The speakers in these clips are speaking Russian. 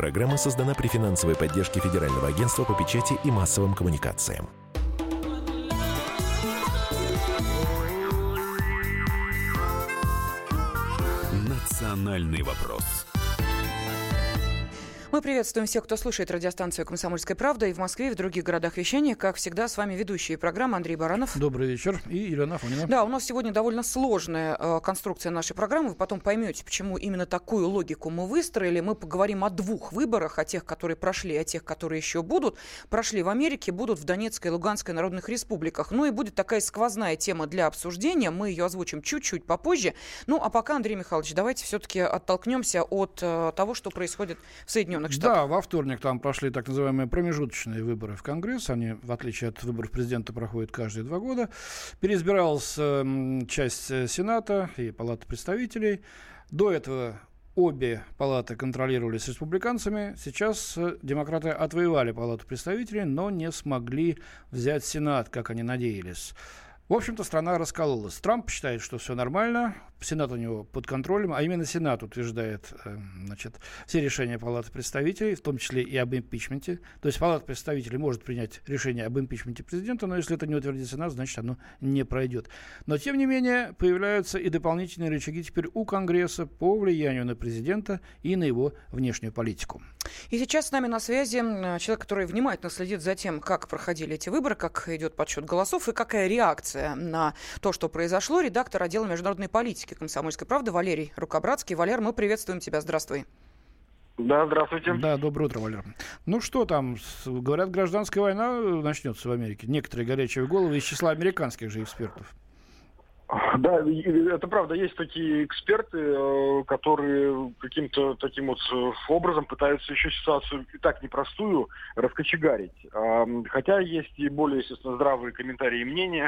Программа создана при финансовой поддержке Федерального агентства по печати и массовым коммуникациям. Национальный вопрос. Мы приветствуем всех, кто слушает радиостанцию «Комсомольская правда» и в Москве, и в других городах вещания. Как всегда, с вами ведущие программы Андрей Баранов. Добрый вечер. И Елена Афонина. Да, у нас сегодня довольно сложная конструкция нашей программы. Вы потом поймете, почему именно такую логику мы выстроили. Мы поговорим о двух выборах, о тех, которые прошли, о тех, которые еще будут. Прошли в Америке, будут в Донецкой и Луганской народных республиках. Ну и будет такая сквозная тема для обсуждения. Мы ее озвучим чуть-чуть попозже. Ну, а пока, Андрей Михайлович, давайте все-таки оттолкнемся от того, что происходит в Соединенных Штатах. Да, во вторник там прошли так называемые промежуточные выборы в Конгресс. Они, в отличие от выборов президента, проходят каждые 2 года. Переизбиралась часть Сената и Палаты представителей. До этого обе палаты контролировались республиканцами. Сейчас демократы отвоевали Палату представителей, но не смогли взять Сенат, как они надеялись. В общем-то, страна раскололась. Трамп считает, что все нормально, Сенат у него под контролем, а именно Сенат утверждает все решения Палаты представителей, в том числе и об импичменте. То есть Палата представителей может принять решение об импичменте президента, но если это не утвердит Сенат, значит оно не пройдет. Но, тем не менее, появляются и дополнительные рычаги теперь у Конгресса по влиянию на президента и на его внешнюю политику. И сейчас с нами на связи человек, который внимательно следит за тем, как проходили эти выборы, как идет подсчет голосов и какая реакция на то, что произошло. Редактор отдела международной политики «Комсомольской правды» Валерий Рукобратский. Валер, мы приветствуем тебя. Здравствуй. Да, здравствуйте. Да, доброе утро, Валер. Ну что там, говорят, гражданская война начнется в Америке. Некоторые горячие головы из числа американских же экспертов. Да, это правда. Есть такие эксперты, которые каким-то таким вот образом пытаются еще ситуацию и так непростую раскочегарить. Хотя есть и более, естественно, здравые комментарии и мнения.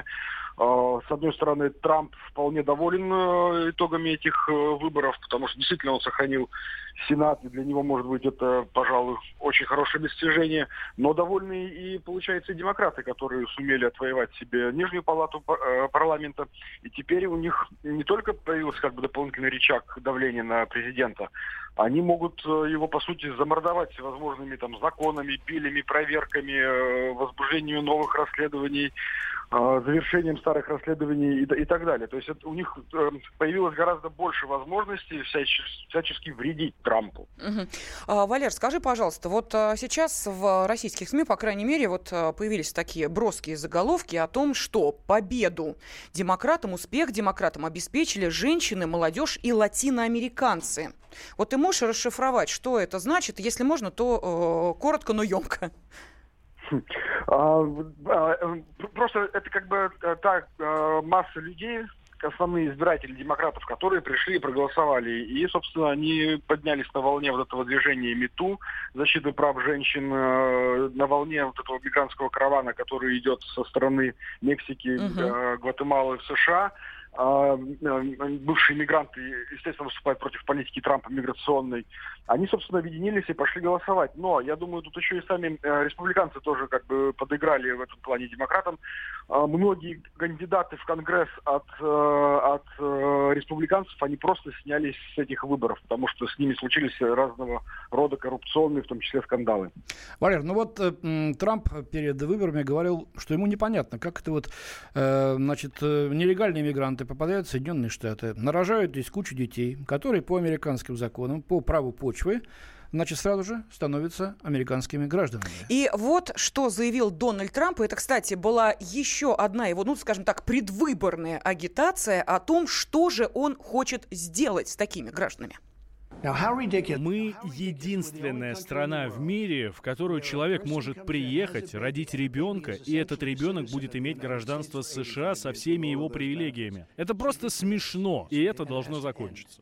С одной стороны, Трамп вполне доволен итогами этих выборов, потому что действительно он сохранил Сенат, и для него, может быть, это, пожалуй, очень хорошее достижение. Но довольны и, получается, и демократы, которые сумели отвоевать себе нижнюю палату парламента. И теперь у них не только появился как бы дополнительный рычаг давления на президента, они могут его, по сути, замордовать всевозможными там законами, пилями, проверками, возбуждением новых расследований, завершением старых расследований и так далее. То есть у них появилось гораздо больше возможностей всячески вредить Трампу. Валер, скажи, пожалуйста, вот сейчас в российских СМИ, по крайней мере, вот появились такие броские заголовки о том, что победу демократам, успех демократам обеспечили женщины, молодежь и латиноамериканцы. Вот ты можешь расшифровать, что это значит? Если можно, то коротко, но емко. Просто это как бы та масса людей, основные избиратели демократов, которые пришли и проголосовали. И, собственно, они поднялись на волне вот этого движения МИТУ, защиты прав женщин, на волне вот этого мигрантского каравана, который идет со стороны Мексики, Гватемалы в США. Бывшие мигранты, естественно, выступают против политики Трампа миграционной. Они, собственно, объединились и пошли голосовать. Но, я думаю, тут еще и сами республиканцы тоже как бы подыграли в этом плане демократам. Многие кандидаты в Конгресс от республиканцев, они просто снялись с этих выборов, потому что с ними случились разного рода коррупционные, в том числе, скандалы. Валер, ну вот Трамп перед выборами говорил, что ему непонятно, как это вот, нелегальные мигранты попадают в Соединенные Штаты, нарожают здесь кучу детей, которые по американским законам, по праву почвы, значит, сразу же становятся американскими гражданами. И вот что заявил Дональд Трамп. Это, кстати, была еще одна его, ну, скажем так, предвыборная агитация о том, что же он хочет сделать с такими гражданами. Мы единственная страна в мире, в которую человек может приехать, родить ребенка, и этот ребенок будет иметь гражданство США со всеми его привилегиями. Это просто смешно, и это должно закончиться.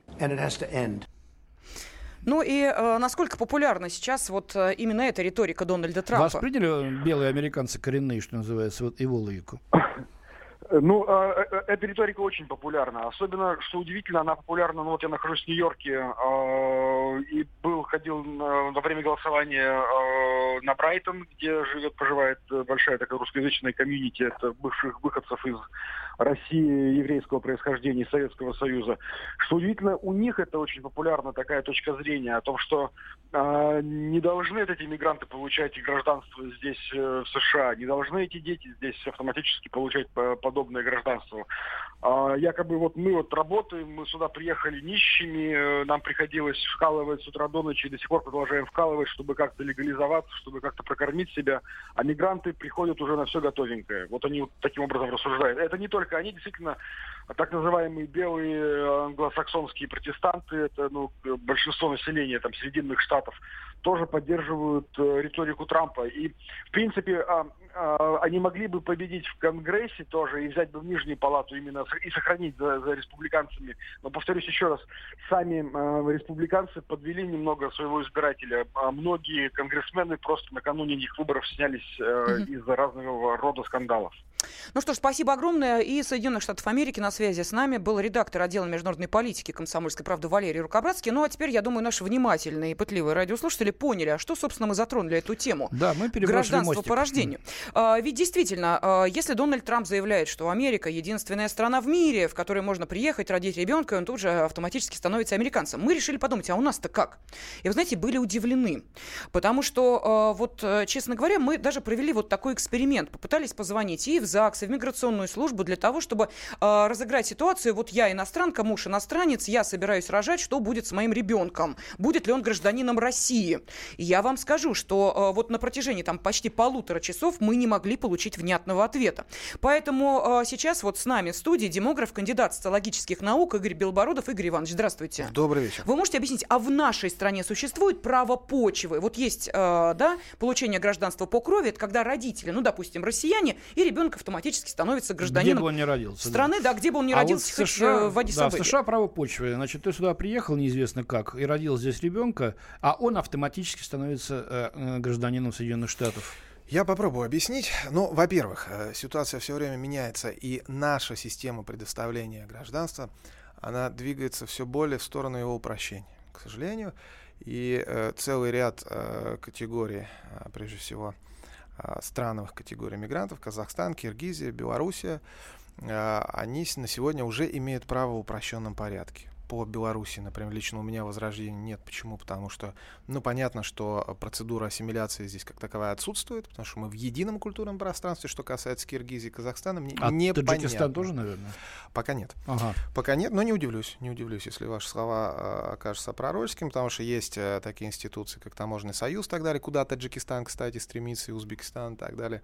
Ну и насколько популярна сейчас вот именно эта риторика Дональда Трампа? Восприняли белые американцы коренные, что называется, вот его логику? Ну, эта риторика очень популярна. Особенно, что удивительно, она популярна. Ну, вот я нахожусь в Нью-Йорке и ходил во время голосования на Брайтон, где проживает большая такая русскоязычная комьюнити, это бывших выходцев из России еврейского происхождения, Советского Союза. Что удивительно, у них это очень популярна такая точка зрения о том, что не должны эти мигранты получать гражданство здесь, в США, не должны эти дети здесь автоматически получать подобное гражданство. Якобы мы работаем, мы сюда приехали нищими, нам приходилось вкалывать с утра до ночи, и до сих пор продолжаем вкалывать, чтобы как-то легализоваться, чтобы как-то прокормить себя, а мигранты приходят уже на все готовенькое. Вот они таким образом рассуждают. Это не только они, действительно, так называемые белые англосаксонские протестанты, это большинство населения Срединных Штатов, тоже поддерживают риторику Трампа. И, в принципе, они могли бы победить в Конгрессе тоже и взять бы в Нижнюю палату именно и сохранить за республиканцами. Но, повторюсь еще раз, сами республиканцы подвели немного своего избирателя. Многие конгрессмены просто накануне их выборов снялись из-за разного рода скандалов. Ну что ж, спасибо огромное. И Соединенных Штатов Америки на связи с нами был редактор отдела международной политики «Комсомольской правды» Валерий Рукобратский. Ну а теперь, я думаю, наши внимательные и пытливые радиослушатели поняли, а что, собственно, мы затронули эту тему. Да, мы перебросили гражданство мостик по рождению. Ведь действительно, если Дональд Трамп заявляет, что Америка единственная страна в мире, в которой можно приехать, родить ребенка, он тут же автоматически становится американцем. Мы решили подумать, а у нас-то как? И вы знаете, были удивлены. Потому что, честно говоря, мы даже провели такой эксперимент. Попытались позвонить и в ЗАГС, и в миграционную службу для того, чтобы разыграть ситуацию. Вот я иностранка, муж иностранец, я собираюсь рожать, что будет с моим ребенком? Будет ли он гражданином России? И я вам скажу, что на протяжении почти 1,5 часов мы не могли получить внятного ответа. Поэтому сейчас с нами в студии демограф, кандидат социологических наук Игорь Белобородов. Игорь Иванович, здравствуйте. Добрый вечер. Вы можете объяснить, а в нашей стране существует право почвы? Вот есть получение гражданства по крови, это когда родители, допустим, россияне, и ребенок автоматически становится гражданином где бы он ни родился, страны, где бы он ни родился, в США, в Аддис-Абебе. в США право почвы. Значит, ты сюда приехал неизвестно как и родил здесь ребенка, а он автоматически становится гражданином Соединенных Штатов. Я попробую объяснить. Во-первых, ситуация все время меняется, и наша система предоставления гражданства, она двигается все более в сторону его упрощения, к сожалению. И целый ряд категорий, прежде всего, страновых категорий мигрантов, Казахстан, Киргизия, Белоруссия, они на сегодня уже имеют право в упрощенном порядке. По Беларуси, например, лично у меня возражений нет. Почему? Потому что, понятно, что процедура ассимиляции здесь как таковая отсутствует, потому что мы в едином культурном пространстве. Что касается Киргизии и Казахстана, мне непонятно. Таджикистан тоже, наверное? Пока нет. Ага. Пока нет, но не удивлюсь, если ваши слова окажутся пророческими, потому что есть такие институции, как Таможенный союз и так далее, куда Таджикистан, кстати, стремится, и Узбекистан и так далее.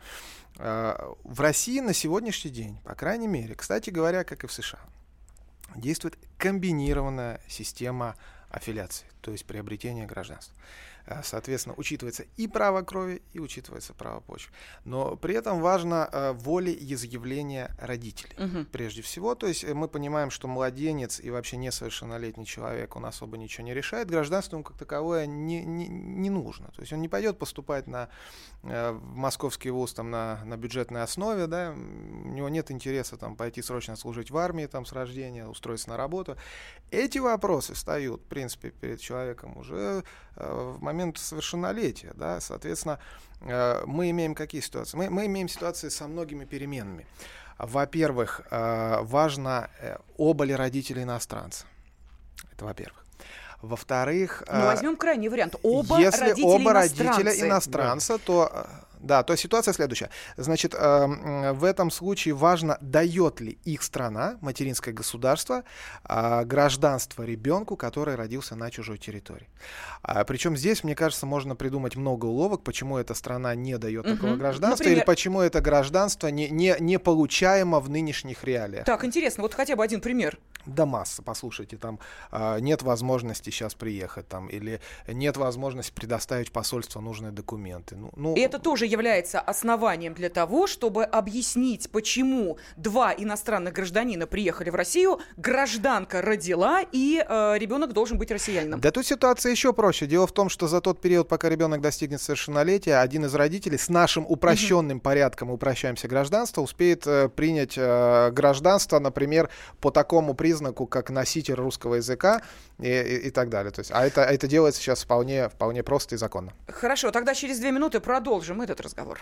В России на сегодняшний день, по крайней мере, кстати говоря, как и в США, действует комбинированная система аффилиации, то есть приобретения гражданства. Соответственно, учитывается и право крови, и учитывается право почвы. Но при этом важно волеизъявление родителей. Прежде всего, то есть мы понимаем, что младенец и вообще несовершеннолетний человек, он особо ничего не решает, гражданство ему как таковое не нужно. То есть он не пойдет поступать в московский вуз на бюджетной основе, да? У него нет интереса пойти срочно служить в армии с рождения, устроиться на работу. Эти вопросы встают, в принципе, перед человеком уже в момент совершеннолетия, да, соответственно, мы имеем какие ситуации? Мы имеем ситуации со многими переменными. Во-первых, важно, оба ли родителя иностранца. Это во-первых. Во-вторых... возьмем крайний вариант. Если оба родителя иностранца, то ситуация следующая. Значит, в этом случае важно, дает ли их страна, материнское государство, гражданство ребенку, который родился на чужой территории. Причем здесь, мне кажется, можно придумать много уловок, почему эта страна не дает такого гражданства, или почему это гражданство не получаемо в нынешних реалиях. Так, интересно, хотя бы один пример. Да масса, послушайте, нет возможности сейчас приехать, или нет возможности предоставить посольству нужные документы. И это тоже является основанием для того, чтобы объяснить, почему 2 иностранных гражданина приехали в Россию, гражданка родила, и ребенок должен быть россиянином. Да тут ситуация еще проще. Дело в том, что за тот период, пока ребенок достигнет совершеннолетия, один из родителей с нашим упрощенным порядком, мы упрощаемся гражданство, успеет принять гражданство, например, по такому принципу, признаку как носитель русского языка и так далее. То есть, это делается сейчас вполне просто и законно. Хорошо, тогда через 2 минуты продолжим этот разговор.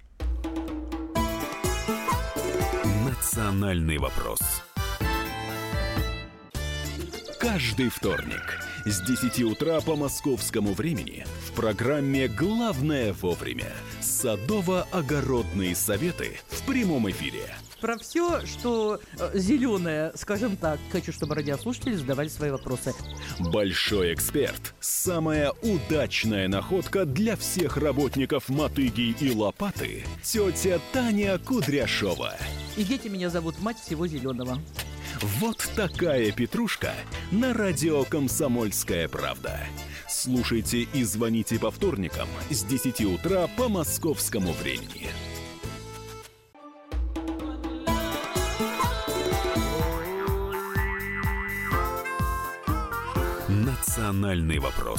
Национальный вопрос. Каждый вторник с 10 утра по московскому времени в программе «Главное вовремя» садово-огородные советы в прямом эфире. Про все, что зеленое, скажем так. Хочу, чтобы радиослушатели задавали свои вопросы. Большой эксперт. Самая удачная находка для всех работников мотыги и лопаты. Тетя Таня Кудряшова. И дети меня зовут мать всего зеленого. Вот такая петрушка на радио «Комсомольская правда». Слушайте и звоните по вторникам с 10 утра по московскому времени. Национальный вопрос.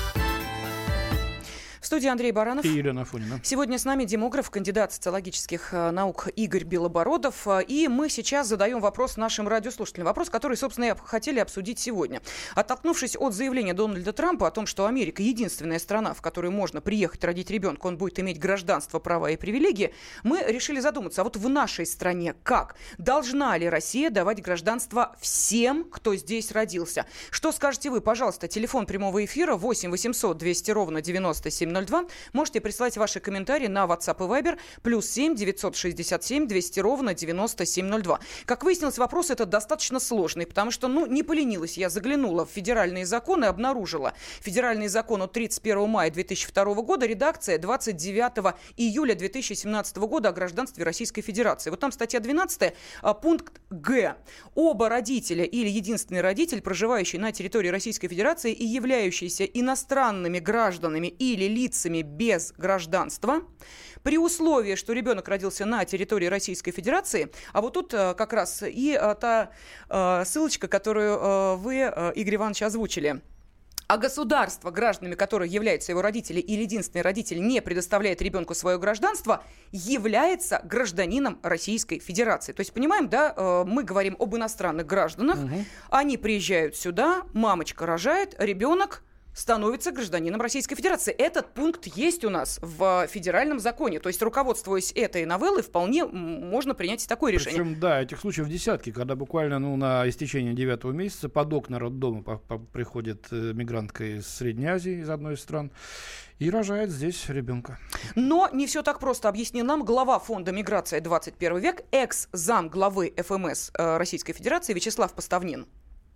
В студии Андрей Баранов. И Елена Афонина. Сегодня с нами демограф, кандидат социологических наук Игорь Белобородов. И мы сейчас задаем вопрос нашим радиослушателям. Вопрос, который, собственно, и хотели обсудить сегодня. Оттолкнувшись от заявления Дональда Трампа о том, что Америка единственная страна, в которой можно приехать родить ребенка, он будет иметь гражданство, права и привилегии, мы решили задуматься, а вот в нашей стране как? Должна ли Россия давать гражданство всем, кто здесь родился? Что скажете вы? Пожалуйста, телефон прямого эфира 8 800 200 ровно 9702. Можете прислать ваши комментарии на WhatsApp и Viber +7 967 200 ровно 9702. Как выяснилось, вопрос этот достаточно сложный, потому что, не поленилась. Я заглянула в федеральные законы, обнаружила федеральный закон от 31 мая 2002 года, редакция 29 июля 2017 года о гражданстве Российской Федерации. Вот там статья 12, пункт Г. Оба родителя или единственный родитель, проживающий на территории Российской Федерации и являющиеся иностранными гражданами или лицами без гражданства, при условии, что ребенок родился на территории Российской Федерации. А вот тут как раз и та ссылочка, которую вы, Игорь Иванович, озвучили. А государство, гражданами которых являются его родители или единственный родитель, не предоставляет ребенку свое гражданство, является гражданином Российской Федерации. То есть, понимаем, да, мы говорим об иностранных гражданах, они приезжают сюда, мамочка рожает, ребенок становится гражданином Российской Федерации. Этот пункт есть у нас в федеральном законе. То есть, руководствуясь этой новеллой, вполне можно принять такое решение. Причем, да, этих случаев десятки, когда буквально на истечение 9-го месяца под окна роддома приходит мигрантка из Средней Азии, из одной из стран, и рожает здесь ребенка. Но не все так просто, объяснил нам глава фонда «Миграция 21 век», экс-зам главы ФМС Российской Федерации Вячеслав Поставнин.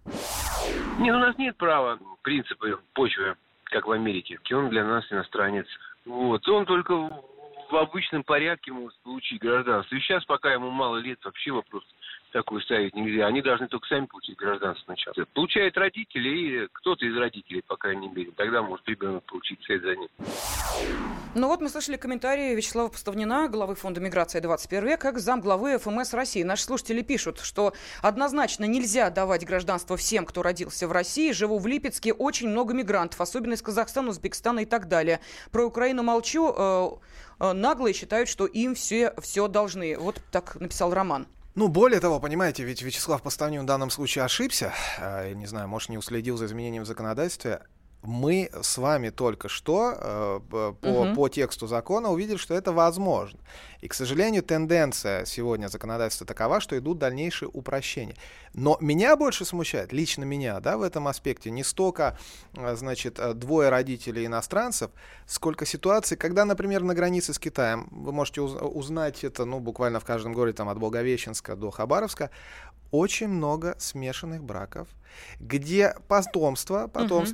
Нет, у нас нет права принципа почвы, как в Америке. Он для нас иностранец. Он только в обычном порядке может получить гражданство. И сейчас, пока ему мало лет, вообще вопрос такой ставить нельзя. Они должны только сами получить гражданство сначала. Получают родители, и кто-то из родителей, по крайней мере. Тогда может ребенок получить вслед за ним. Ну вот мы слышали комментарии Вячеслава Поставнина, главы фонда «Миграция 21 век», как замглавы ФМС России. Наши слушатели пишут, что однозначно нельзя давать гражданство всем, кто родился в России. Живу в Липецке, очень много мигрантов, особенно из Казахстана, Узбекистана и так далее. Про Украину молчу. Наглые считают, что им все должны. Вот так написал Роман. Более того, понимаете, ведь Вячеслав Поставнин в данном случае ошибся. Не знаю, может, не уследил за изменением в законодательстве. Мы с вами только что по тексту закона увидели, что это возможно. И, к сожалению, тенденция сегодня законодательства такова, что идут дальнейшие упрощения. Но меня больше смущает, лично меня, в этом аспекте, не столько, двое родителей иностранцев, сколько ситуации, когда, например, на границе с Китаем, вы можете узнать это, буквально в каждом городе, от Благовещенска до Хабаровска, очень много смешанных браков, где потомство,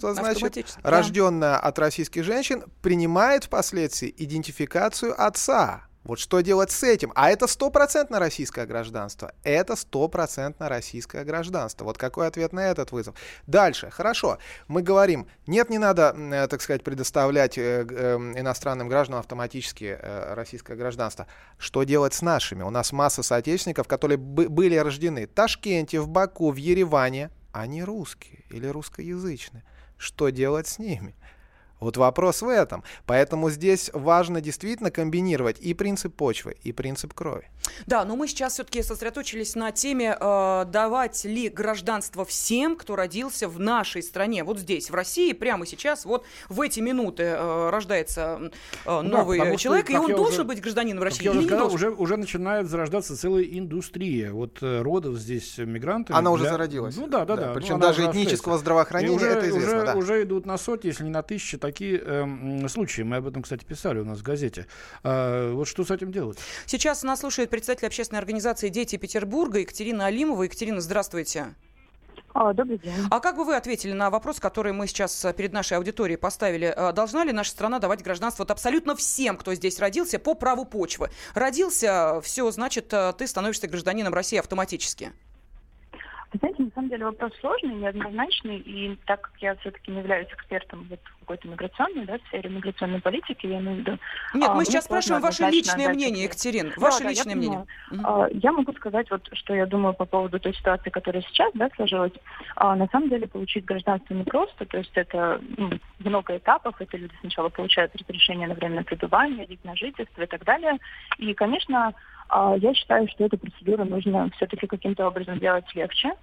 рожденное от российских женщин, принимает впоследствии идентификацию отца. Вот что делать с этим? А это 100% российское гражданство. Это 100% российское гражданство. Вот какой ответ на этот вызов? Дальше. Хорошо. Мы говорим, нет, не надо, предоставлять иностранным гражданам автоматически российское гражданство. Что делать с нашими? У нас масса соотечественников, которые были рождены в Ташкенте, в Баку, в Ереване. Они русские или русскоязычные. Что делать с ними? Вот вопрос в этом. Поэтому здесь важно действительно комбинировать и принцип почвы, и принцип крови. Да, но мы сейчас все-таки сосредоточились на теме, давать ли гражданство всем, кто родился в нашей стране. Вот здесь, в России, прямо сейчас, вот в эти минуты рождается новый человек, и он должен быть гражданином России или не должен? Уже начинает зарождаться целая индустрия. Вот родов здесь мигрантами. Она уже зародилась. Ну да. Причем даже этнического здравоохранения, это известно. Уже идут на сотни, если не на тысячи такие случаи. Мы об этом, кстати, писали у нас в газете. Вот что с этим делать? Сейчас нас слушает председатель общественной организации «Дети Петербурга» Екатерина Алимова. Екатерина, здравствуйте. Добрый день. А как бы вы ответили на вопрос, который мы сейчас перед нашей аудиторией поставили? Должна ли наша страна давать гражданство вот абсолютно всем, кто здесь родился, по праву почвы? Родился, все, значит, ты становишься гражданином России автоматически. Вы знаете, на самом деле вопрос сложный, неоднозначный, и так как я все-таки не являюсь экспертом в какой-то миграционной, в сфере миграционной политики, я имею в виду... Нет, мы сейчас спрашиваем ваше личное мнение, Екатерина, ваше личное мнение. Я могу сказать, что я думаю по поводу той ситуации, которая сейчас сложилась. На самом деле получить гражданство непросто, то есть это в много этапов, это люди сначала получают разрешение на временное пребывание, вид на жительство и так далее. И, конечно, я считаю, что эту процедуру нужно все-таки каким-то образом делать легче.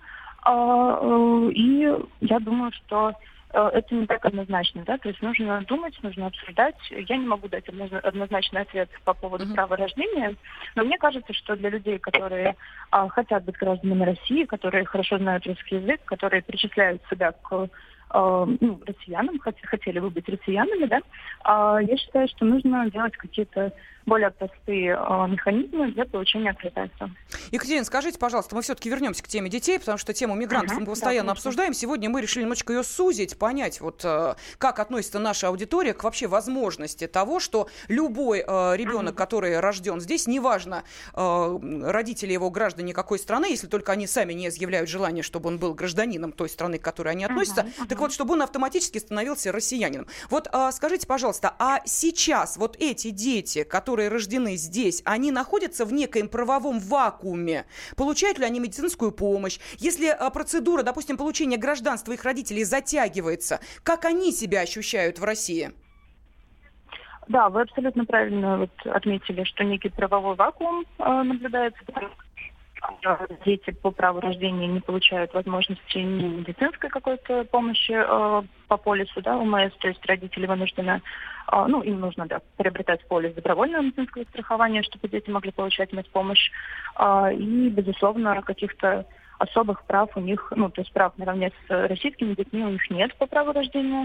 И я думаю, что это не так однозначно, то есть нужно думать, нужно обсуждать. Я не могу дать однозначный ответ по поводу права рождения, но мне кажется, что для людей, которые хотят быть гражданами России, которые хорошо знают русский язык, которые причисляют себя к россиянам, хотели бы быть россиянами, я считаю, что нужно делать какие-то более простые механизмы для получения гражданства. Екатерина, скажите, пожалуйста, мы все-таки вернемся к теме детей, потому что тему мигрантов мы постоянно обсуждаем. Сегодня мы решили немножечко ее сузить, понять, вот как относится наша аудитория к вообще возможности того, что любой ребенок, который рожден здесь, неважно, родители его граждане какой страны, если только они сами не изъявляют желание, чтобы он был гражданином той страны, к которой они относятся, так вот, чтобы он автоматически становился россиянином. Вот скажите, пожалуйста, а сейчас вот эти дети, которые рождены здесь, они находятся в некоем правовом вакууме? Получают ли они медицинскую помощь? Если процедура, допустим, получения гражданства их родителей затягивается, как они себя ощущают в России? Да, вы абсолютно правильно отметили, что некий правовой вакуум наблюдается, потому что дети по праву рождения не получают возможности ни медицинской какой-то помощи по полису, УМС, то есть родители вынуждены, им нужно приобретать полис добровольного медицинского страхования, чтобы дети могли получать медпомощь, и, безусловно, каких-то особых прав у них, то есть прав наравне с российскими детьми у них нет по праву рождения.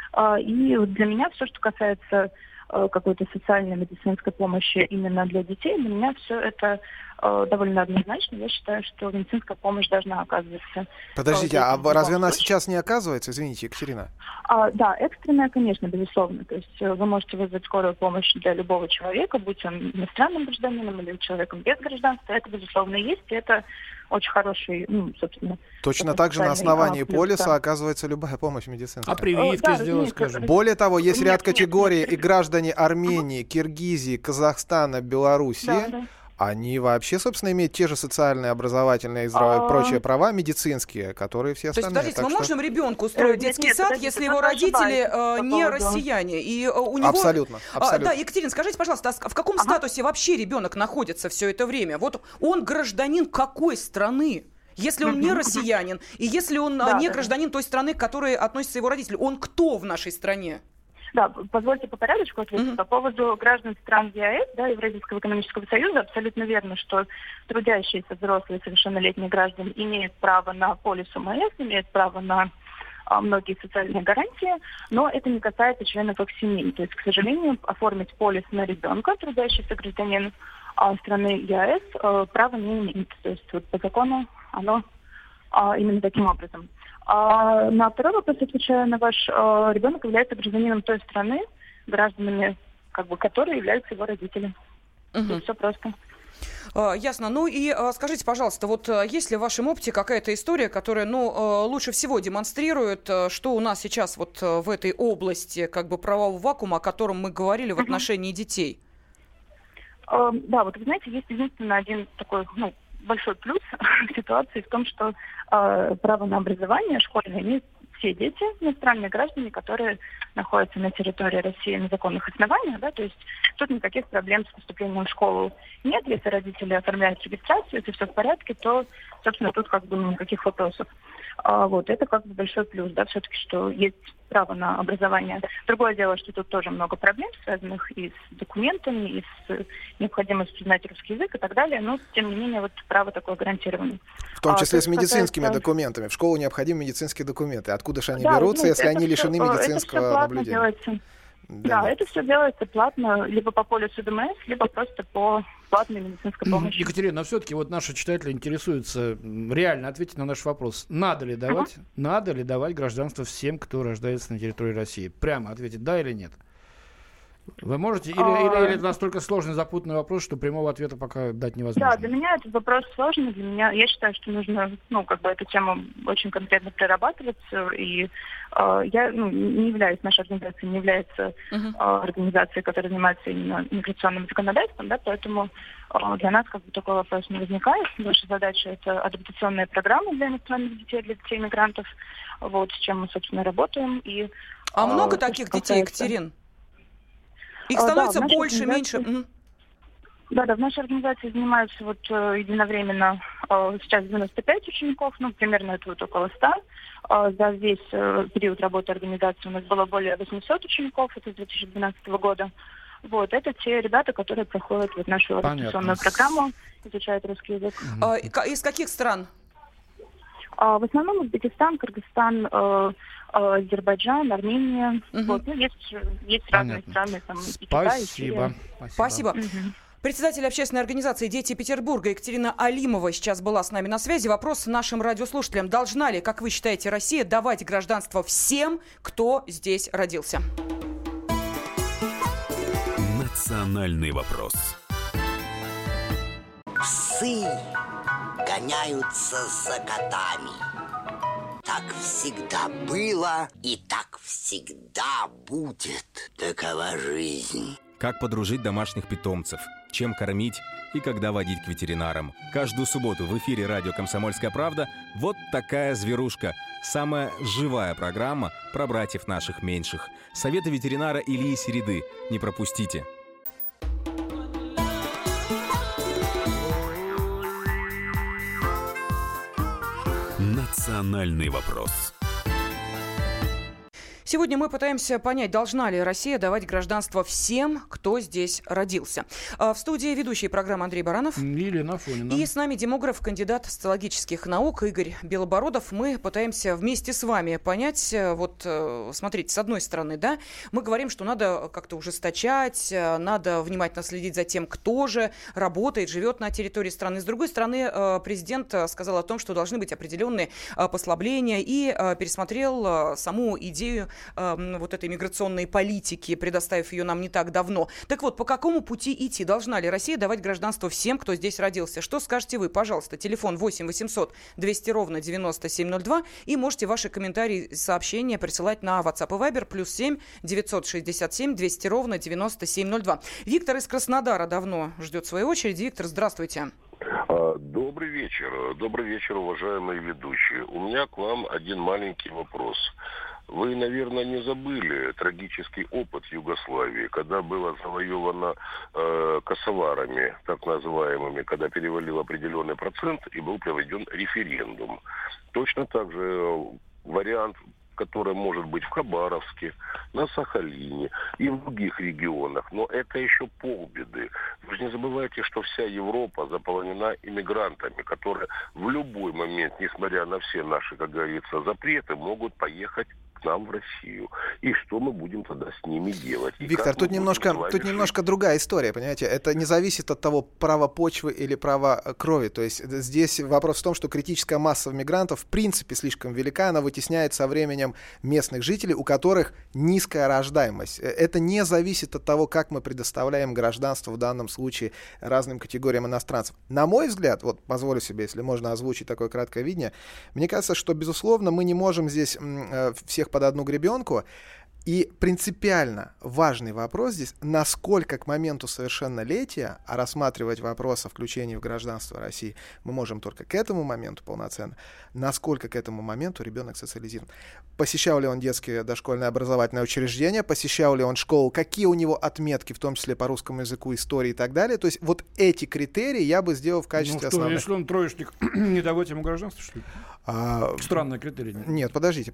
И для меня все, что касается какой-то социальной медицинской помощи именно для детей, для меня все это довольно однозначно. Я считаю, что медицинская помощь должна оказываться. Подождите, а разве она сейчас не оказывается? Извините, Екатерина. Да, экстренная, конечно, безусловно. То есть вы можете вызвать скорую помощь для любого человека, будь он иностранным гражданином или человеком без гражданства. Это, безусловно, есть, и это очень хороший, собственно... Точно так же на основании полиса оказывается любая помощь медицинская. А прививки сделать, скажем. Более того, есть ряд категорий, и граждане Армении, Киргизии, Казахстана, Белоруссии, они вообще, собственно, имеют те же социальные, образовательные и прочие права медицинские, которые все остальные. То есть, подождите, мы можем ребенку устроить детский сад, если его родители не россияне? И у него... Абсолютно. Да, Екатерина, скажите, пожалуйста, а в каком статусе вообще ребенок находится все это время? Вот он гражданин какой страны? Если он не россиянин, и если он не гражданин той страны, к которой относятся его родители, он кто в нашей стране? Да, позвольте по порядочку ответить. По поводу граждан стран ЕАЭС, Евразийского экономического союза, абсолютно верно, что трудящиеся взрослые совершеннолетние граждане имеют право на полис УМС, имеют право на многие социальные гарантии, но это не касается членов их семей. То есть, к сожалению, оформить полис на ребенка, трудящийся гражданин страны ЕАЭС, права не имеет. То есть по закону оно именно таким образом. На второй вопрос отвечаю на ваш. Ребенок является гражданином той страны, гражданами, которые являются его родителями. Все просто. Ясно. Ну и скажите, пожалуйста, вот есть ли в вашем опыте какая-то история, которая, лучше всего демонстрирует, что у нас сейчас вот в этой области правового вакуума, о котором мы говорили в отношении детей? Да, вот вы знаете, есть единственно один такой, большой плюс ситуации в том, что право на образование школьное имеет все дети, иностранные граждане, которые находятся на территории России на законных основаниях, да, то есть тут никаких проблем с поступлением в школу нет. Если родители оформляют регистрацию, если все в порядке, то, собственно, тут как бы никаких вопросов. Вот, это как бы большой плюс, да, все-таки, что есть право на образование. Другое дело, что тут тоже много проблем, связанных и с документами, и с необходимостью знать русский язык и так далее, но, тем не менее, вот право такое гарантировано. В том числе с медицинскими документами. В школу необходимы медицинские документы. Откуда же они берутся, если они лишены медицинского наблюдения? Делается. Да, это все делается платно, либо по полису ДМС, либо просто по платной медицинской помощи. Екатерина, но все-таки вот наши читатели интересуются, реально ответить на наш вопрос. Надо ли давать гражданство всем, кто рождается на территории России? Прямо ответить, да или нет? Вы можете? Или это настолько сложный, запутанный вопрос, что прямого ответа пока дать невозможно? Да, для меня этот вопрос сложный. Я считаю, что нужно, эту тему очень конкретно прорабатывать. И я не являюсь, наша организация не является организацией, которая занимается именно миграционным законодательством, да, поэтому для нас как бы такой вопрос не возникает. Наша задача — это адаптационная программа для иностранных детей, для детей мигрантов, вот, с чем мы, собственно, работаем. А много таких детей, Екатерин? Их становится больше, меньше? Да, в нашей организации занимаются единовременно сейчас 95 учеников, примерно это около 100. За весь период работы организации у нас было более 800 учеников, это с 2012 года. Вот, это те ребята, которые проходят нашу адаптационную программу, изучают русский язык. Из каких стран? В основном Узбекистан, Кыргызстан, Азербайджан, Армения. Есть разные страны. Там, Спасибо. Спасибо. Председатель общественной организации «Дети Петербурга» Екатерина Алимова сейчас была с нами на связи. Вопрос нашим радиослушателям. Должна ли, как вы считаете, Россия давать гражданство всем, кто здесь родился? Национальный вопрос. Псы гоняются за котами. Так всегда было и так всегда будет. Такова жизнь. Как подружить домашних питомцев, чем кормить и когда водить к ветеринарам. Каждую субботу в эфире радио «Комсомольская правда» вот такая зверушка. Самая живая программа про братьев наших меньших. Советы ветеринара Ильи Середы. Не пропустите. Национальный вопрос. Сегодня мы пытаемся понять, должна ли Россия давать гражданство всем, кто здесь родился. В студии ведущий программы Андрей Баранов. Елена Афонина. И с нами демограф, кандидат социологических наук Игорь Белобородов. Мы пытаемся вместе с вами понять, смотрите, с одной стороны, да, мы говорим, что надо как-то ужесточать, надо внимательно следить за тем, кто же работает, живет на территории страны. С другой стороны, президент сказал о том, что должны быть определенные послабления и пересмотрел саму идею этой миграционной политики, предоставив ее нам не так давно. Так вот, по какому пути идти? Должна ли Россия давать гражданство всем, кто здесь родился? Что скажете вы? Пожалуйста, телефон 8 800 200 ровно 9702. И можете ваши комментарии, сообщения присылать на WhatsApp и Viber +7 967 200 ровно 9702. Виктор из Краснодара давно ждет своей очереди. Виктор, здравствуйте. Добрый вечер. Добрый вечер, уважаемые ведущие. У меня к вам один маленький вопрос. Вы, наверное, не забыли трагический опыт Югославии, когда было завоевано косоварами, так называемыми, когда перевалил определенный процент и был проведен референдум. Точно так же вариант, который может быть в Хабаровске, на Сахалине и в других регионах. Но это еще полбеды. Вы же не забывайте, что вся Европа заполнена иммигрантами, которые в любой момент, несмотря на все наши, как говорится, запреты, могут поехать к нам в Россию. И что мы будем тогда с ними делать? И Виктор, тут немножко другая история, понимаете? Это не зависит от того, права почвы или права крови. То есть здесь вопрос в том, что критическая масса мигрантов в принципе слишком велика, она вытесняет со временем местных жителей, у которых низкая рождаемость. Это не зависит от того, как мы предоставляем гражданство в данном случае разным категориям иностранцев. На мой взгляд, позволю себе, если можно озвучить такое краткое видение, мне кажется, что, безусловно, мы не можем здесь всех под одну гребенку. И принципиально важный вопрос здесь, насколько к моменту совершеннолетия, а рассматривать вопрос о включении в гражданство России мы можем только к этому моменту полноценно, насколько к этому моменту ребенок социализирован. Посещал ли он детские дошкольные образовательные учреждения, посещал ли он школу, какие у него отметки, в том числе по русскому языку, истории и так далее. То есть вот эти критерии я бы сделал в качестве основных. Если он троечник, не давать ему гражданство, что ли? Странный критерий. Нет, подождите.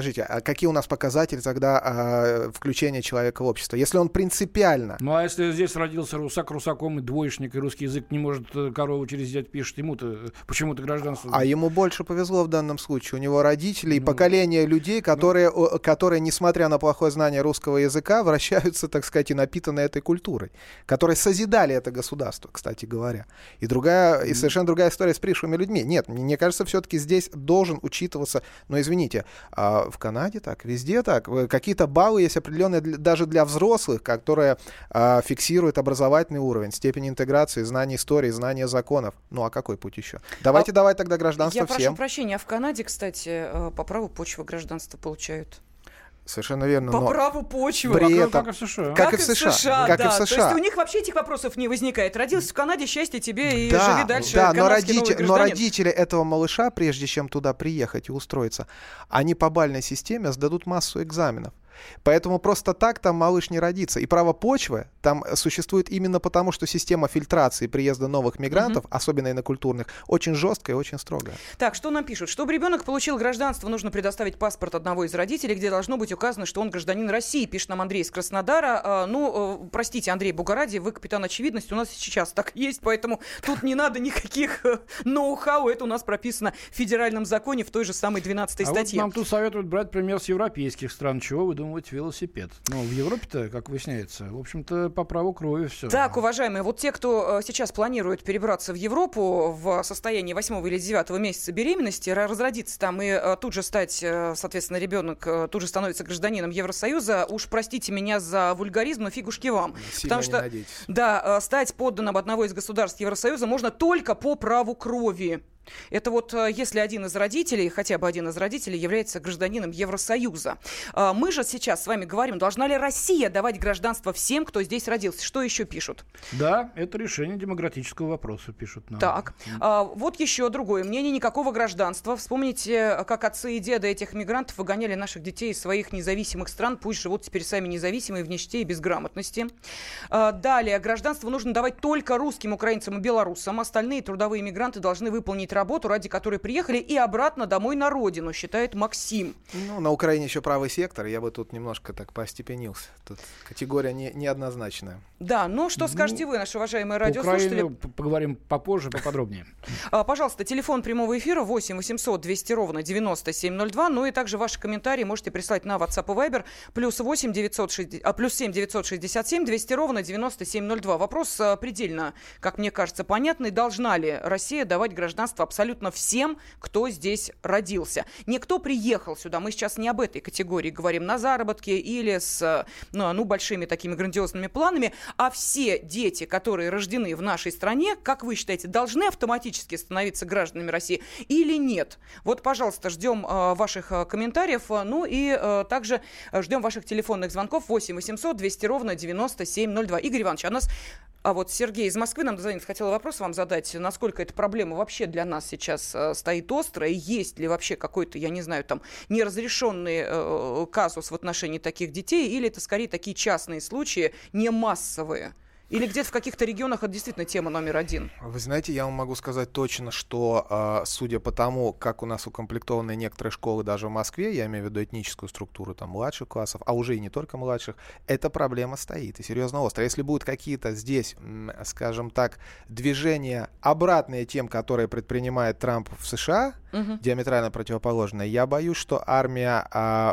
А какие у нас показатели тогда включения человека в общество? Если он принципиально... Ну, а если здесь родился русак русаком, и двоечник, и русский язык не может корову через дядь пишет, ему-то почему-то гражданство... А ему больше повезло в данном случае. У него родители и поколение людей, которые, несмотря на плохое знание русского языка, вращаются, так сказать, и напитаны этой культурой, которые созидали это государство, кстати говоря. И совершенно другая история с пришлыми людьми. Нет, мне кажется, все-таки здесь должен учитываться, но извините, в Канаде так, везде так. Какие-то баллы есть определенные даже для взрослых, которые фиксируют образовательный уровень, степень интеграции, знание истории, знание законов. Ну а какой путь еще? Давайте давать тогда гражданство всем. Я прошу прощения, а в Канаде, кстати, по праву почвы гражданство получают? Совершенно верно. По праву почвы. Как и в США. Как и в США. То есть у них вообще этих вопросов не возникает. Родился в Канаде, счастье тебе и живи дальше. Да, но родители этого малыша, прежде чем туда приехать и устроиться, они по бальной системе сдадут массу экзаменов. Поэтому просто так там малыш не родится. И право почвы там существует именно потому, что система фильтрации приезда новых мигрантов, особенно инокультурных, очень жесткая и очень строгая. Так, что нам пишут? Чтобы ребенок получил гражданство, нужно предоставить паспорт одного из родителей, где должно быть указано, что он гражданин России, пишет нам Андрей из Краснодара. Простите, Андрей Бугаради, вы капитан очевидности, у нас сейчас так есть, поэтому тут не надо никаких ноу-хау, это у нас прописано в федеральном законе в той же самой 12 статье. Вот нам тут советуют брать пример с европейских стран. Чего вы думаете? Велосипед. Но в Европе-то, как выясняется, в общем-то, по праву крови все. Так, уважаемые, вот те, кто сейчас планирует перебраться в Европу в состоянии 8 или 9 месяца беременности, разродиться там и тут же стать, соответственно, ребенок тут же становится гражданином Евросоюза, уж простите меня за вульгаризм, но фигушки вам. Потому что, да, стать подданным одного из государств Евросоюза можно только по праву крови. Это вот если один из родителей, хотя бы один из родителей, является гражданином Евросоюза. Мы же сейчас с вами говорим, должна ли Россия давать гражданство всем, кто здесь родился? Что еще пишут? Да, это решение демократического вопроса, пишут нам. Так, вот еще другое мнение. Никакого гражданства. Вспомните, как отцы и деды этих мигрантов выгоняли наших детей из своих независимых стран. Пусть живут теперь сами независимые в нищете и безграмотности. Далее, гражданство нужно давать только русским, украинцам и белорусам. Остальные трудовые мигранты должны выполнить работу, ради которой приехали, и обратно домой на родину, считает Максим. Ну, на Украине еще правый сектор, я бы тут немножко так поостепенился. Тут категория неоднозначная. Да, но что скажете вы, наши уважаемые радиослушатели? Поговорим попозже, поподробнее. Пожалуйста, телефон прямого эфира 8 800 200 ровно 9702. Ну и также ваши комментарии можете прислать на WhatsApp и Viber плюс 7 967 200 ровно 9702. Вопрос предельно, как мне кажется, понятный. Должна ли Россия давать гражданство абсолютно всем, кто здесь родился? Не кто приехал сюда, мы сейчас не об этой категории говорим, на заработки или с большими такими грандиозными планами, а все дети, которые рождены в нашей стране, как вы считаете, должны автоматически становиться гражданами России или нет? Вот, пожалуйста, ждем ваших комментариев, ну и также ждем ваших телефонных звонков 8 800 200 ровно 9702. Игорь Иванович, вот Сергей из Москвы нам дозвонился, хотела вопрос вам задать, насколько эта проблема вообще для нас сейчас стоит остро, и есть ли вообще какой-то, я не знаю, там, неразрешенный казус в отношении таких детей, или это скорее такие частные случаи, не массовые? Или где-то в каких-то регионах это действительно тема номер один? Вы знаете, я вам могу сказать точно, что, судя по тому, как у нас укомплектованы некоторые школы даже в Москве, я имею в виду этническую структуру там, младших классов, а уже и не только младших, эта проблема стоит и серьезно острая. Если будут какие-то здесь, скажем так, движения обратные тем, которые предпринимает Трамп в США, диаметрально противоположные, я боюсь, что армия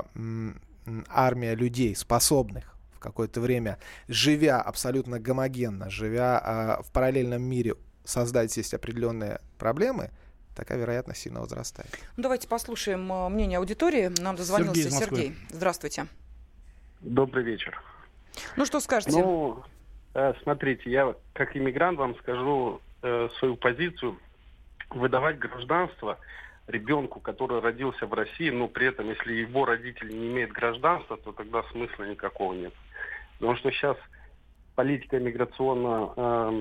людей, способных в какое-то время, живя абсолютно гомогенно, живя в параллельном мире, создать здесь определенные проблемы, такая вероятность сильно возрастает. Давайте послушаем мнение аудитории. Нам дозвонился Сергей. Здравствуйте. Добрый вечер. Ну, что скажете? Смотрите, я как иммигрант вам скажу свою позицию. Выдавать гражданство ребенку, который родился в России, но при этом, если его родители не имеют гражданства, то тогда смысла никакого нет. Потому что сейчас политика миграционная,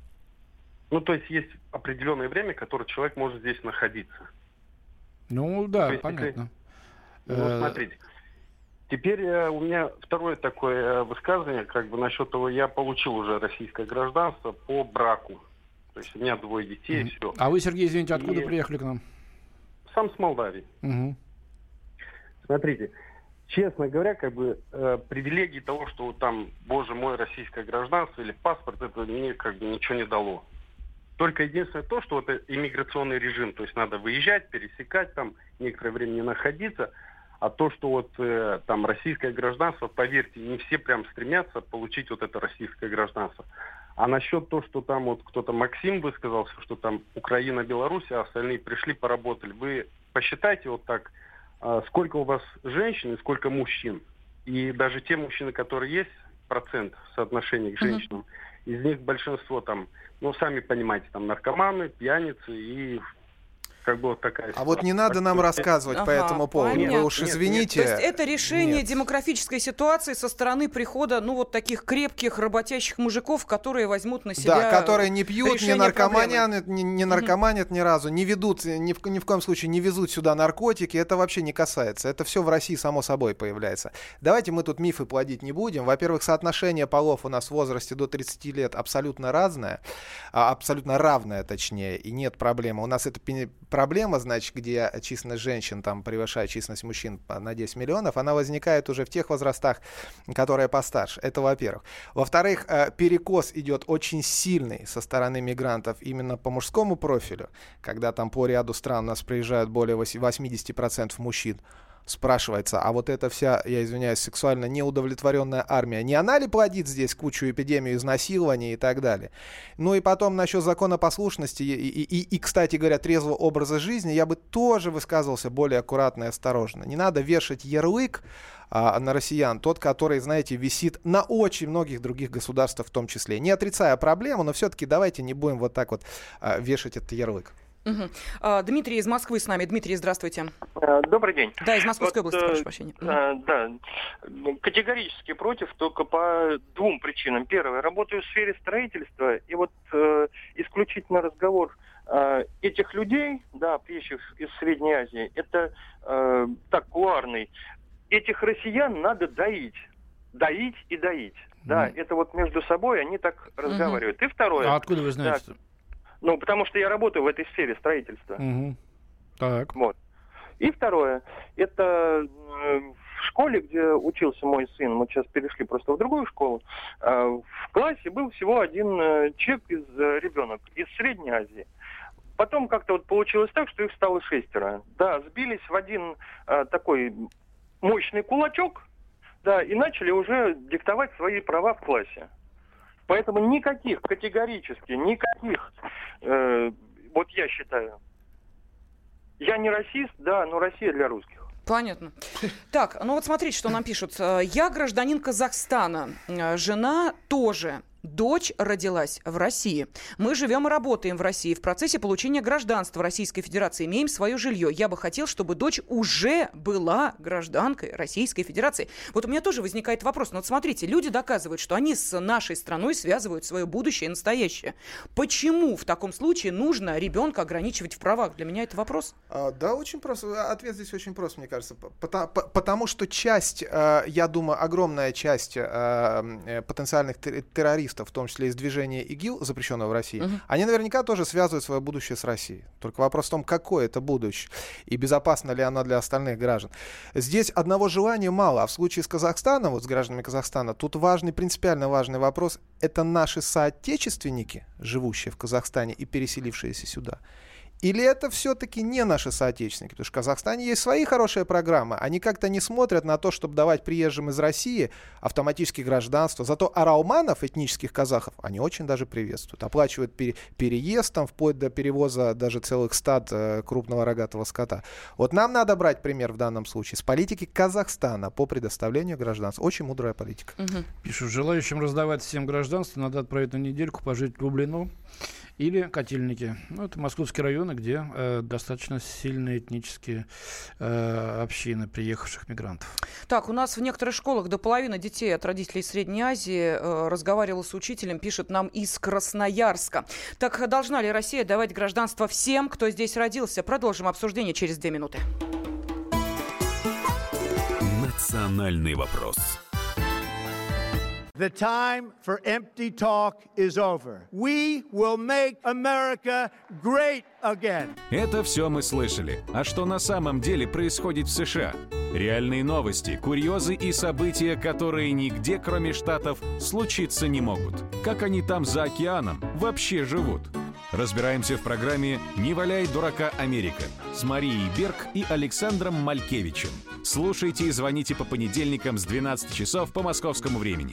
то есть есть определенное время, которое человек может здесь находиться. Ну да, понятно. Смотрите. Теперь у меня второе такое высказывание, насчет того, я получил уже российское гражданство по браку. То есть у меня 2 детей, и все. А вы, Сергей, извините, откуда приехали к нам? Сам с Молдавии. Смотрите, честно говоря, привилегии того, что там, боже мой, российское гражданство или паспорт, это мне ничего не дало. Только единственное то, что это иммиграционный режим, то есть надо выезжать, пересекать, там некоторое время не находиться. А то, что там российское гражданство, поверьте, не все прям стремятся получить это российское гражданство. А насчет того, что там кто-то, Максим высказался, что там Украина, Беларусь, а остальные пришли, поработали. Вы посчитайте сколько у вас женщин и сколько мужчин. И даже те мужчины, которые есть, процент в соотношении к женщинам, из них большинство сами понимаете, наркоманы, пьяницы и такая ситуация. А вот не надо нам рассказывать по этому поводу. Понятно. Вы уж извините. То есть это решение демографической ситуации со стороны прихода, таких крепких, работящих мужиков, которые возьмут на себя. Да, которые не пьют, не наркоманят, не наркоманят ни разу, не ведут, ни в коем случае не везут сюда наркотики. Это вообще не касается. Это все в России само собой появляется. Давайте мы тут мифы плодить не будем. Во-первых, соотношение полов у нас в возрасте до 30 лет абсолютно разное, абсолютно равное, точнее, и нет проблемы. У нас это проблема, значит, где численность женщин там превышает численность мужчин на 10 миллионов, она возникает уже в тех возрастах, которые постарше. Это во-первых. Во-вторых, перекос идет очень сильный со стороны мигрантов именно по мужскому профилю, когда там по ряду стран у нас приезжают более 80% мужчин. Спрашивается, а эта вся, я извиняюсь, сексуально неудовлетворенная армия, не она ли плодит здесь кучу эпидемий, изнасилований и так далее? Ну и потом насчет законопослушности и, кстати говоря, трезвого образа жизни я бы тоже высказывался более аккуратно и осторожно. Не надо вешать ярлык на россиян, тот, который, знаете, висит на очень многих других государствах в том числе. Не отрицая проблему, но все-таки давайте не будем вешать этот ярлык. Дмитрий из Москвы с нами. Дмитрий, здравствуйте. Добрый день. Да, из Московской области, прошу прощения. Да, категорически против, только по 2 причинам. Первое, работаю в сфере строительства, и исключительно разговор этих людей, приезжих из Средней Азии, это кулуарный. Этих россиян надо доить и доить. Да, это между собой они так разговаривают. И второе. А откуда вы знаете? Потому что я работаю в этой сфере строительства. Так. И второе. Это в школе, где учился мой сын, мы сейчас перешли просто в другую школу, в классе был всего один ребенок из Средней Азии. Потом как-то получилось так, что их стало 6. Да, сбились в один такой мощный кулачок, и начали уже диктовать свои права в классе. Поэтому категорически никаких, я считаю, я не расист, но Россия для русских. Понятно. Так, смотрите, что нам пишут. Я гражданин Казахстана, жена тоже. Дочь родилась в России. Мы живем и работаем в России. В процессе получения гражданства Российской Федерации имеем свое жилье. Я бы хотел, чтобы дочь уже была гражданкой Российской Федерации. У меня тоже возникает вопрос. Смотрите, люди доказывают, что они с нашей страной связывают свое будущее и настоящее. Почему в таком случае нужно ребенка ограничивать в правах? Для меня это вопрос. Да, очень просто. Ответ здесь очень прост, мне кажется. Потому что я думаю, огромная часть потенциальных террористов, в том числе из движения ИГИЛ, запрещенного в России, они наверняка тоже связывают свое будущее с Россией. Только вопрос в том, какое это будущее и безопасно ли оно для остальных граждан. Здесь одного желания мало, а в случае с Казахстаном, с гражданами Казахстана, тут принципиально важный вопрос — это наши соотечественники, живущие в Казахстане и переселившиеся сюда. Или это все-таки не наши соотечественники? Потому что в Казахстане есть свои хорошие программы. Они как-то не смотрят на то, чтобы давать приезжим из России автоматически гражданство. Зато оралманов, этнических казахов, они очень даже приветствуют. Оплачивают переезд, вплоть до перевоза даже целых стад крупного рогатого скота. Нам надо брать пример в данном случае с политики Казахстана по предоставлению гражданства. Очень мудрая политика. Пишут, желающим раздавать всем гражданство надо отправить на недельку пожить в Люблино или Котельники. Ну, это московские районы, где достаточно сильные этнические общины приехавших мигрантов. Так, у нас в некоторых школах до половины детей от родителей из Средней Азии. Разговаривала с учителем, пишет нам из Красноярска. Так, должна ли Россия давать гражданство всем, кто здесь родился? Продолжим обсуждение через 2 минуты. Национальный вопрос. The time for empty talk is over. We will make America great again. Это все мы слышали. А что на самом деле происходит в США? Реальные новости, курьезы и события, которые нигде, кроме Штатов, случиться не могут. Как они там за океаном вообще живут? Разбираемся в программе «Не валяй дурака, Америка» с Марией Берг и Александром Малькевичем. Слушайте и звоните по понедельникам с 12 часов по московскому времени.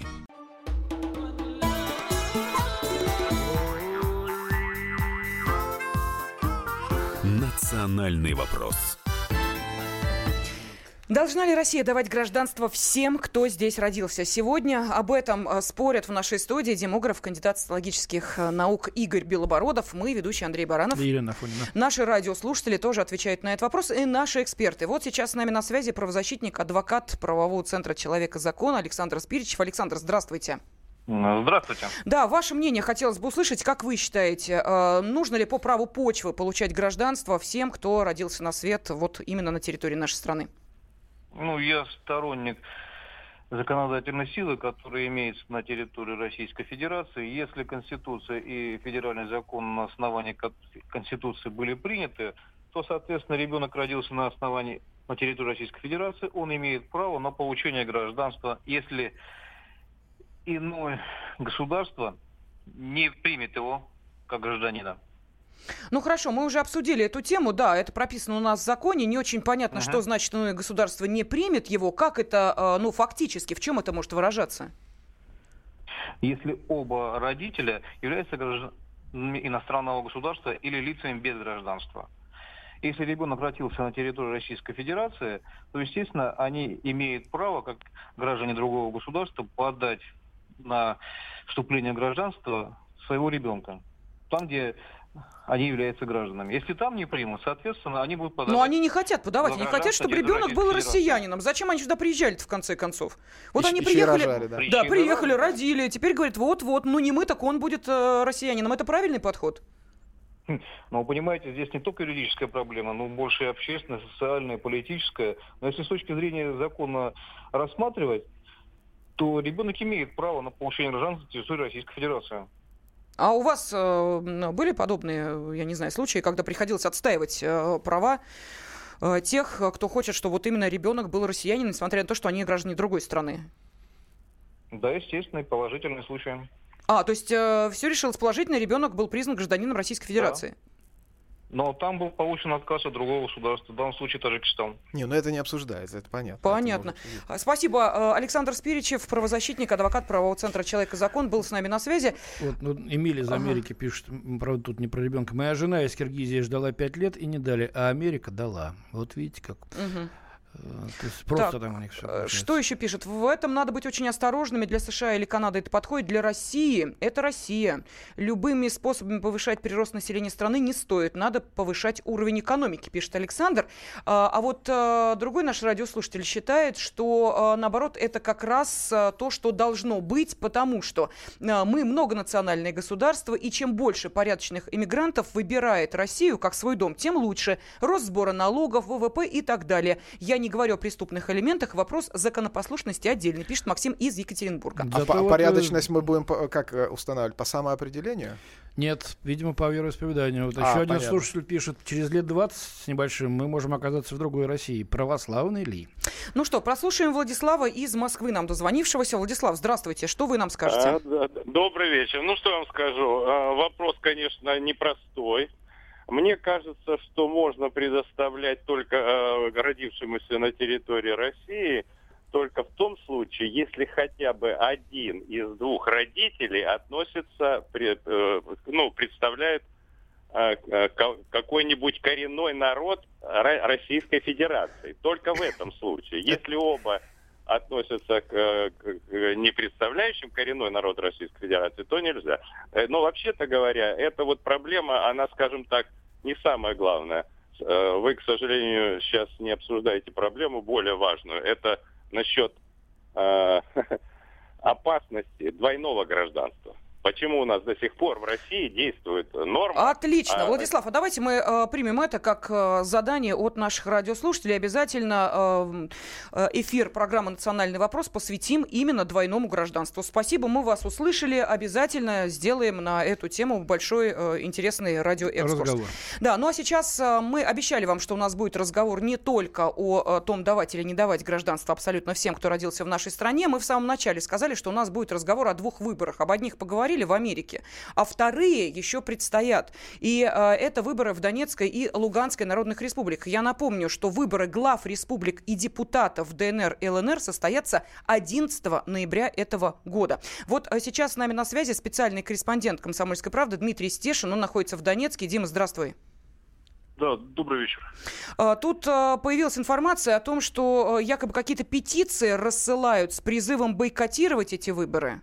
Национальный вопрос. Должна ли Россия давать гражданство всем, кто здесь родился? Сегодня об этом спорят в нашей студии демограф, кандидат социологических наук Игорь Белобородов, мы, ведущий Андрей Баранов. И Елена Афонина. Наши радиослушатели тоже отвечают на этот вопрос, и наши эксперты. Вот сейчас с нами на связи правозащитник, адвокат правового центра «Человек и закон» Александр Спиричев. Александр, здравствуйте. Здравствуйте. Да, ваше мнение хотелось бы услышать. Как вы считаете, нужно ли по праву почвы получать гражданство всем, кто родился на свет вот именно на территории нашей страны? Я сторонник законодательной силы, которая имеется на территории Российской Федерации. Если Конституция и федеральный закон на основании Конституции были приняты, то, соответственно, ребенок родился на территории Российской Федерации, он имеет право на получение гражданства, если иное государство не примет его как гражданина. Ну хорошо, мы уже обсудили эту тему, да, это прописано у нас в законе, не очень понятно, что значит иное государство не примет его, как это, фактически, в чем это может выражаться? Если оба родителя являются гражданами иностранного государства или лицами без гражданства. Если ребенок родился на территории Российской Федерации, то, естественно, они имеют право, как граждане другого государства, подать на вступление в гражданство своего ребенка, там, где они являются гражданами. Если там не примут, соответственно, они будут подавать... Но они не хотят подавать, они хотят, чтобы ребенок был россиянином. Зачем они сюда приезжали-то, в конце концов? Вот они приехали, рожали, да, приехали, родили, теперь говорят, вот, не мы, так он будет россиянином. Это правильный подход? Ну, понимаете, здесь не только юридическая проблема, но больше и общественная, социальная, политическая. Но если с точки зрения закона рассматривать, то ребенок имеет право на получение гражданства на территории Российской Федерации. А у вас были подобные, я не знаю, случаи, когда приходилось отстаивать права тех, кто хочет, чтобы вот именно ребенок был россиянином, несмотря на то, что они граждане другой страны? Да, естественно, и положительные случаи. То есть все решилось положительно, ребенок был признан гражданином Российской Федерации? Да. Но там был получен отказ от другого государства, в данном случае Таджикистан. Это не обсуждается, это понятно. Понятно. Спасибо. Александр Спиричев, правозащитник, адвокат правового центра «Человек и закон», был с нами на связи. Эмиль из Америки пишет, правда, тут не про ребенка. Моя жена из Киргизии ждала 5 лет и не дали, а Америка дала. Вот видите, как... То есть просто так, там у них все получается. Что еще пишет? В этом надо быть очень осторожными. Для США или Канады это подходит. Для России это Россия. Любыми способами повышать прирост населения страны не стоит. Надо повышать уровень экономики, пишет Александр. А вот другой наш радиослушатель считает, что наоборот это как раз то, что должно быть, потому что мы многонациональное государство, и чем больше порядочных иммигрантов выбирает Россию как свой дом, тем лучше. Рост сбора налогов, ВВП и так далее. Я не говорю о преступных элементах, вопрос законопослушности отдельный, пишет Максим из Екатеринбурга. Порядочность мы будем как устанавливать? По самоопределению? Нет, видимо, по вероисповеданию. Еще один слушатель пишет, через лет 20 с небольшим мы можем оказаться в другой России. Православный ли? Ну что, прослушаем Владислава из Москвы, нам дозвонившегося. Владислав, здравствуйте. Что вы нам скажете? Добрый вечер. Ну, что я вам скажу? Вопрос, конечно, непростой. Мне кажется, что можно предоставлять только родившемуся на территории России только в том случае, если хотя бы один из двух родителей представляет какой-нибудь коренной народ Российской Федерации. Только в этом случае. Если оба относятся к не представляющим коренной народ Российской Федерации, то нельзя. Но вообще-то говоря, эта вот проблема, она, скажем так, не самая главная. Вы, к сожалению, сейчас не обсуждаете проблему более важную. Это насчет опасности двойного гражданства. Почему у нас до сих пор в России действует норма? Отлично. Владислав, а давайте мы примем это как задание от наших радиослушателей. Обязательно эфир программы «Национальный вопрос» посвятим именно двойному гражданству. Спасибо, мы вас услышали. Обязательно сделаем на эту тему большой интересный радиоэкскурс. Разговор. Да, ну а сейчас мы обещали вам, что у нас будет разговор не только о том, давать или не давать гражданство абсолютно всем, кто родился в нашей стране. Мы в самом начале сказали, что у нас будет разговор о двух выборах. Об одних поговорили в Америке, а вторые еще предстоят. И это выборы в Донецкой и Луганской народных республиках. Я напомню, что выборы глав республик и депутатов ДНР и ЛНР состоятся 11 ноября этого года. Вот сейчас с нами на связи специальный корреспондент «Комсомольской правды» Дмитрий Стешин. Он находится в Донецке. Дима, здравствуй. Да, добрый вечер. Тут появилась информация о том, что якобы какие-то петиции рассылают с призывом бойкотировать эти выборы.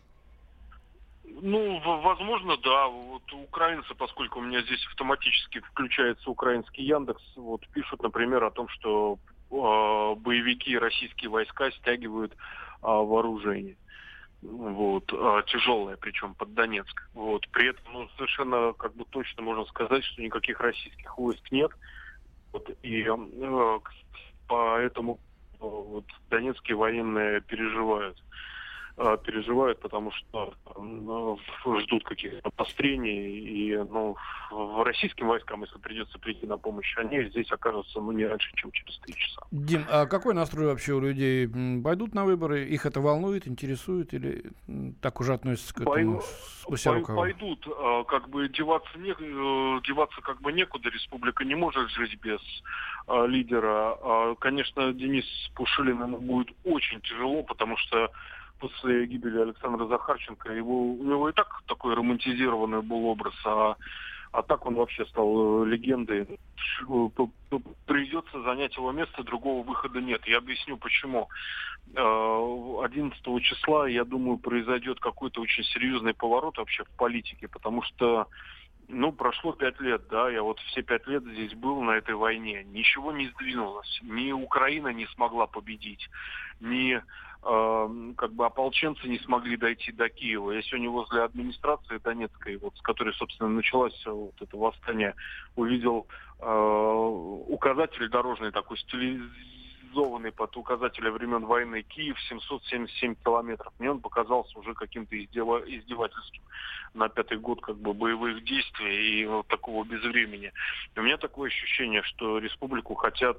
Ну, возможно, да. Вот украинцы, поскольку у меня здесь автоматически включается украинский Яндекс, вот пишут, например, о том, что боевики, российские войска стягивают вооружение. Вот, тяжелое, причем под Донецк. Вот, при этом, ну, совершенно как бы точно можно сказать, что никаких российских войск нет. Вот, и поэтому вот, донецкие военные переживают, потому что ждут каких-то обострений, и российским войскам, если придется прийти на помощь, они здесь окажутся не раньше, чем через 3 часа. Дим, а какой настрой вообще у людей? Пойдут на выборы? Их это волнует, интересует, или так уже относятся к этому спустя рукава? Пойдут, как бы деваться как бы некуда, республика не может жить без лидера. Конечно, Денис Пушилин ему будет очень тяжело, потому что после гибели Александра Захарченко у него и так такой романтизированный был образ, а так он вообще стал легендой. Придется занять его место, другого выхода нет. Я объясню, почему. 11 числа, я думаю, произойдет какой-то очень серьезный поворот вообще в политике, потому что прошло 5 лет, да, я вот все 5 лет здесь был на этой войне. Ничего не сдвинулось. Ни Украина не смогла победить, ни ополченцы не смогли дойти до Киева. Я сегодня возле администрации Донецкой, вот с которой, собственно, началось вот это восстание, увидел указатель дорожный такой стилизованный под указатели времен войны. Киев 777 километров. Мне он показался уже каким-то издевательским на 5-й год боевых действий и вот такого безвремени. У меня такое ощущение, что республику хотят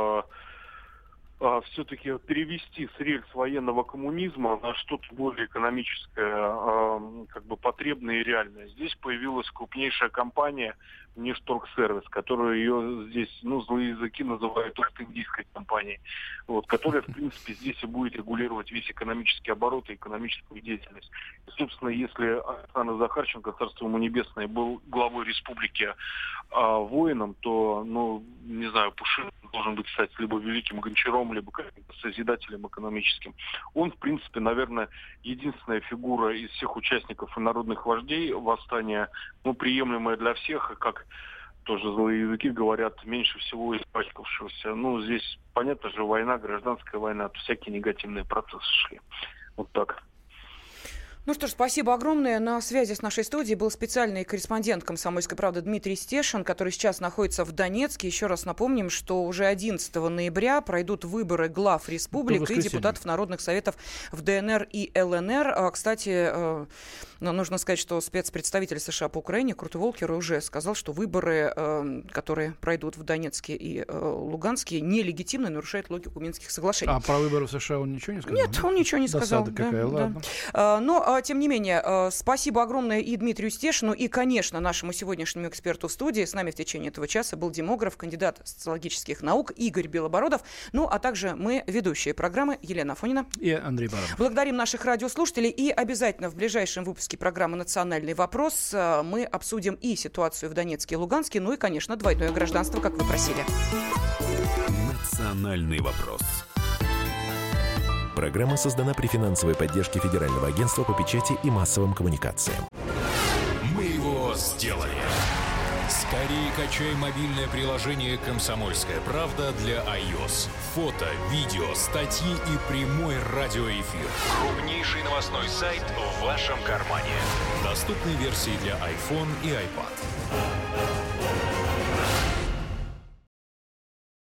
все-таки перевести с рельс военного коммунизма на что-то более экономическое, потребное и реальное. Здесь появилась крупнейшая компания Внешторгсервис, которую ее здесь, злые языки называют индийской компанией, вот, которая, в принципе, здесь и будет регулировать весь экономический оборот и экономическую деятельность. И, собственно, если Александр Захарченко, царство ему небесное, был главой республики воином, то, не знаю, Пушилин должен быть, стать либо великим гончаром, либо каким-то созидателем экономическим. Он, в принципе, наверное, единственная фигура из всех участников и народных вождей восстания, приемлемая для всех, и как тоже злые языки говорят, меньше всего испачкавшегося. Здесь, понятно же, война, гражданская война, всякие негативные процессы шли. Вот так. Ну что ж, спасибо огромное. На связи с нашей студией был специальный корреспондент «Комсомольской правды» Дмитрий Стешин, который сейчас находится в Донецке. Еще раз напомним, что уже 11 ноября пройдут выборы глав республик и депутатов народных советов в ДНР и ЛНР. Кстати, нужно сказать, что спецпредставитель США по Украине Курт Волкер уже сказал, что выборы, которые пройдут в Донецке и Луганске, нелегитимны, нарушают логику Минских соглашений. А про выборы в США он ничего не сказал? Нет, он ничего не сказал. Досада какая, ладно. Но, тем не менее, спасибо огромное и Дмитрию Стешину, и, конечно, нашему сегодняшнему эксперту в студии. С нами в течение этого часа был демограф, кандидат социологических наук Игорь Белобородов. А также мы, ведущие программы, Елена Афонина и Андрей Баранов. Благодарим наших радиослушателей, и обязательно в ближайшем выпуске программы «Национальный вопрос» мы обсудим и ситуацию в Донецке и Луганске, и, конечно, двойное гражданство, как вы просили. «Национальный вопрос». Программа создана при финансовой поддержке Федерального агентства по печати и массовым коммуникациям. Мы его сделали. Скорее качай мобильное приложение «Комсомольская правда» для iOS. Фото, видео, статьи и прямой радиоэфир. Крупнейший новостной сайт в вашем кармане. Доступны версии для iPhone и iPad.